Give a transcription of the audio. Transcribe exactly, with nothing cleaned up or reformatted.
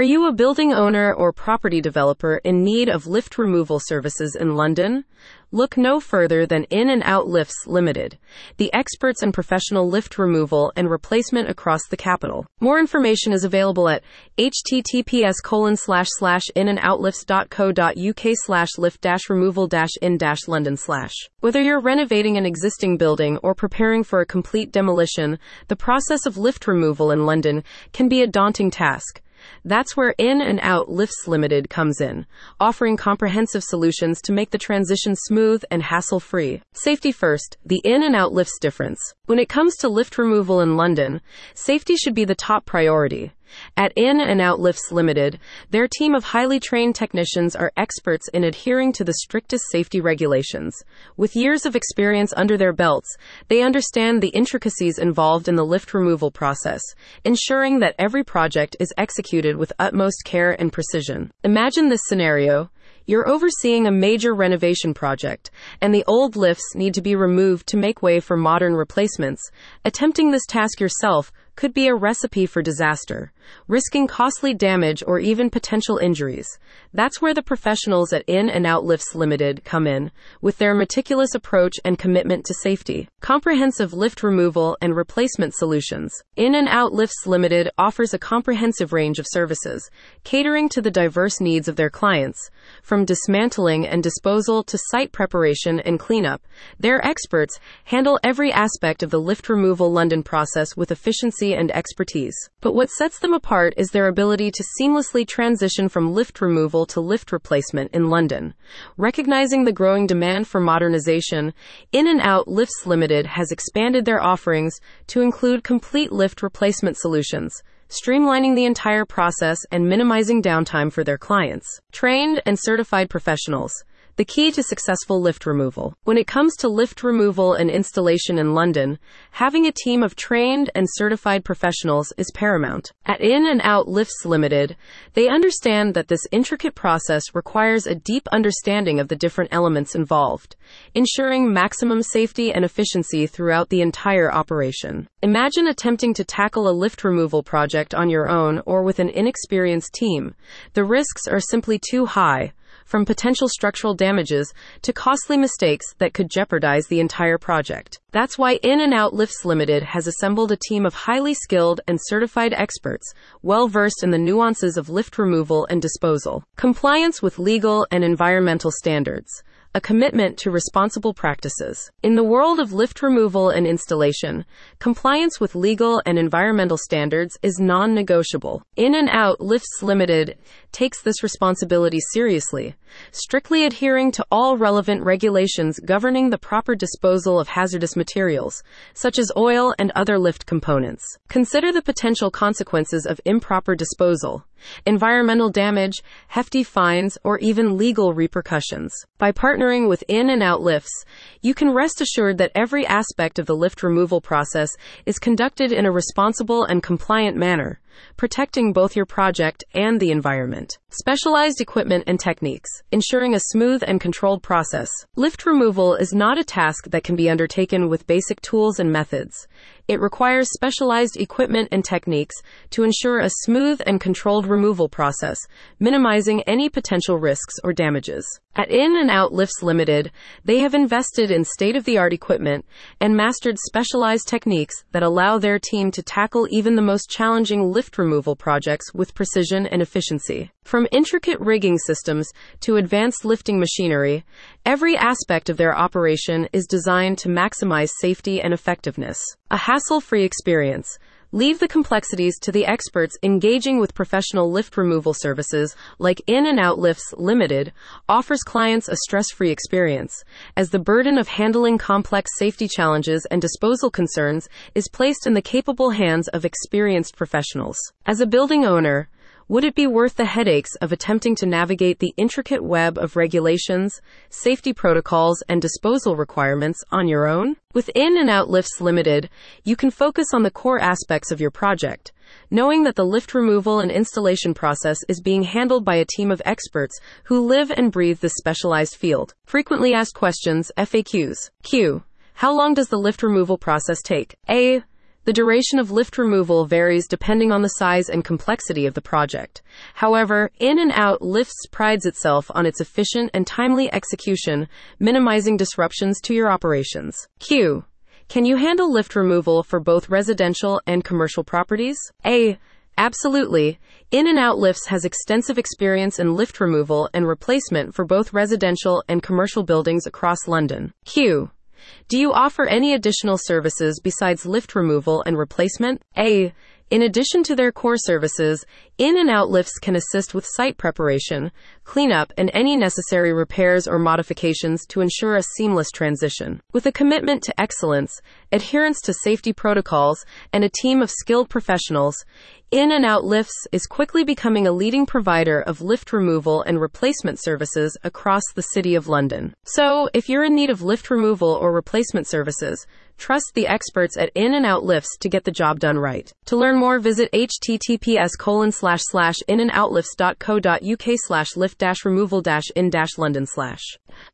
you a building owner or property developer in need of lift removal services in London? Look no further than In and Out Lifts Limited, the experts in professional lift removal and replacement across the capital. More information is available at https colon slash slash inandoutLifts.co.uk slash lift dash removal dash in dash London slash. Whether you're renovating an existing building or preparing for a complete demolition, the process of lift removal in London can be a daunting task. That's where In and Out Lifts Limited comes in, offering comprehensive solutions to make the transition smooth and hassle-free. Safety first, the In and Out Lifts difference. When it comes to lift removal in London, safety should be the top priority. At In and Out Lifts Limited, their team of highly trained technicians are experts in adhering to the strictest safety regulations. With years of experience under their belts, they understand the intricacies involved in the lift removal process, ensuring that every project is executed with utmost care and precision. Imagine this scenario. You're overseeing a major renovation project, and the old lifts need to be removed to make way for modern replacements. Attempting this task yourself could be a recipe for disaster, risking costly damage or even potential injuries. That's where the professionals at In and Out Lifts Limited come in, with their meticulous approach and commitment to safety. Comprehensive lift removal and replacement solutions. In and Out Lifts Limited offers a comprehensive range of services, catering to the diverse needs of their clients. From dismantling and disposal to site preparation and cleanup, their experts handle every aspect of the lift removal London process with efficiency and expertise. But what sets them apart is their ability to seamlessly transition from lift removal to lift replacement in London. Recognizing the growing demand for modernization, In and Out Lifts Limited has expanded their offerings to include complete lift replacement solutions, streamlining the entire process and minimizing downtime for their clients. Trained and certified professionals. The key to successful lift removal. When it comes to lift removal and installation in London, having a team of trained and certified professionals is paramount. At In and Out Lifts Limited, they understand that this intricate process requires a deep understanding of the different elements involved, ensuring maximum safety and efficiency throughout the entire operation. Imagine attempting to tackle a lift removal project on your own or with an inexperienced team. The risks are simply too high, from potential structural damages to costly mistakes that could jeopardize the entire project. That's why In and Out Lifts Limited has assembled a team of highly skilled and certified experts, well-versed in the nuances of lift removal and disposal. Compliance with legal and environmental standards. A commitment to responsible practices. In the world of lift removal and installation, compliance with legal and environmental standards is non-negotiable. In and Out Lifts Limited takes this responsibility seriously, strictly adhering to all relevant regulations governing the proper disposal of hazardous materials, such as oil and other lift components. Consider the potential consequences of improper disposal: environmental damage, hefty fines, or even legal repercussions. By partnering with In and Out Lifts, you can rest assured that every aspect of the lift removal process is conducted in a responsible and compliant manner, protecting both your project and the environment. Specialized equipment and techniques, ensuring a smooth and controlled process. Lift removal is not a task that can be undertaken with basic tools and methods. It requires specialized equipment and techniques to ensure a smooth and controlled removal process, minimizing any potential risks or damages. At In and Out Lifts Limited, they have invested in state-of-the-art equipment and mastered specialized techniques that allow their team to tackle even the most challenging lift removal projects with precision and efficiency. From intricate rigging systems to advanced lifting machinery, every aspect of their operation is designed to maximize safety and effectiveness. A hassle-free experience. Leave the complexities to the experts engaging with professional lift removal services like In and Out Lifts Limited offers clients a stress-free experience, as the burden of handling complex safety challenges and disposal concerns is placed in the capable hands of experienced professionals. As a building owner, would it be worth the headaches of attempting to navigate the intricate web of regulations, safety protocols, and disposal requirements on your own? With In and Out Lifts Limited, you can focus on the core aspects of your project, knowing that the lift removal and installation process is being handled by a team of experts who live and breathe this specialized field. Frequently asked questions, F A Qs. Q. How long does the lift removal process take? A. The duration of lift removal varies depending on the size and complexity of the project. However, In and Out Lifts prides itself on its efficient and timely execution, minimizing disruptions to your operations. Q. Can you handle lift removal for both residential and commercial properties? A. Absolutely. In and Out Lifts has extensive experience in lift removal and replacement for both residential and commercial buildings across London. Q. Do you offer any additional services besides lift removal and replacement? A. In addition to their core services, In and Out Lifts can assist with site preparation, cleanup, and any necessary repairs or modifications to ensure a seamless transition. With a commitment to excellence, adherence to safety protocols, and a team of skilled professionals, In and Out Lifts is quickly becoming a leading provider of lift removal and replacement services across the City of London. So, if you're in need of lift removal or replacement services, trust the experts at In and Out Lifts to get the job done right. To learn more, visit https colon slash slash inandoutLifts.co.uk slash lift dash removal dash in dash London slash.